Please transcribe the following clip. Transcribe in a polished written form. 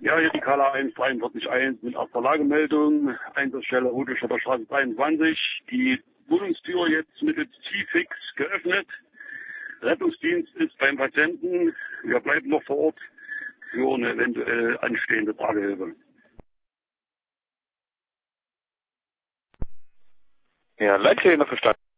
Ja, hier die Kala 1441 mit Abverlagemeldung, Einsatzstelle Rodeschopper Straße 23. Die Wohnungstür jetzt mittels T-Fix geöffnet. Rettungsdienst ist beim Patienten. Wir bleiben noch vor Ort für eine eventuell anstehende Tragehilfe. Ja, Leitlinie verstanden.